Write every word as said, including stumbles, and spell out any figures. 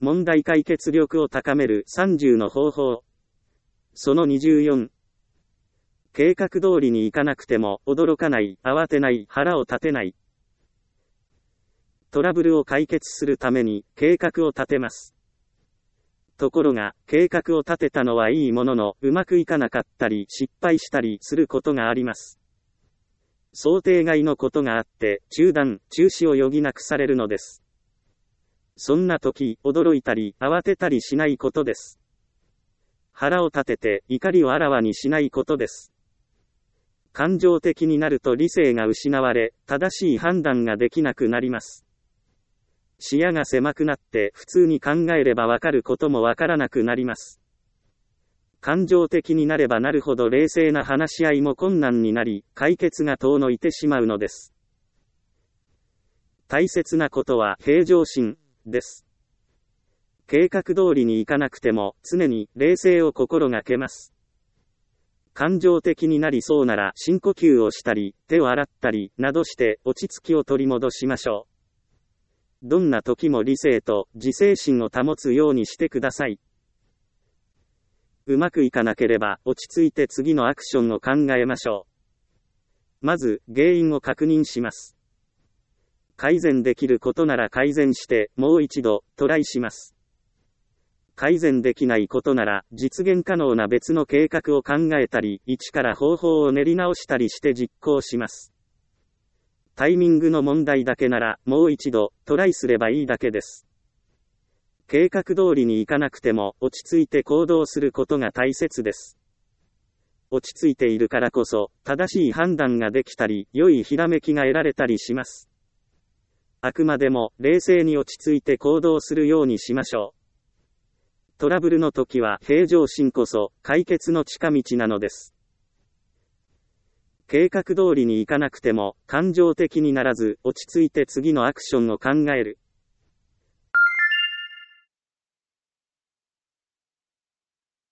問題解決力を高めるさんじゅうの方法。そのにじゅうよん。計画通りにいかなくても驚かない、慌てない、腹を立てない。トラブルを解決するために計画を立てます。ところが、計画を立てたのはいいものの、うまくいかなかったり失敗したりすることがあります。想定外のことがあって、中断、中止を余儀なくされるのです。そんな時、驚いたり、慌てたりしないことです。腹を立てて、怒りをあらわにしないことです。感情的になると理性が失われ、正しい判断ができなくなります。視野が狭くなって、普通に考えればわかることもわからなくなります。感情的になればなるほど冷静な話し合いも困難になり、解決が遠のいてしまうのです。大切なことは平常心です。計画通りにいかなくても、常に冷静を心がけます。感情的になりそうなら深呼吸をしたり、手を洗ったり、などして落ち着きを取り戻しましょう。どんな時も理性と自制心を保つようにしてください。うまくいかなければ落ち着いて次のアクションを考えましょう。まず、原因を確認します。改善できることなら改善して、もう一度、トライします。改善できないことなら、実現可能な別の計画を考えたり、一から方法を練り直したりして実行します。タイミングの問題だけなら、もう一度、トライすればいいだけです。計画通りにいかなくても、落ち着いて行動することが大切です。落ち着いているからこそ、正しい判断ができたり、良いひらめきが得られたりします。あくまでも、冷静に落ち着いて行動するようにしましょう。トラブルの時は、平常心こそ、解決の近道なのです。計画通りにいかなくても、感情的にならず、落ち着いて次のアクションを考える。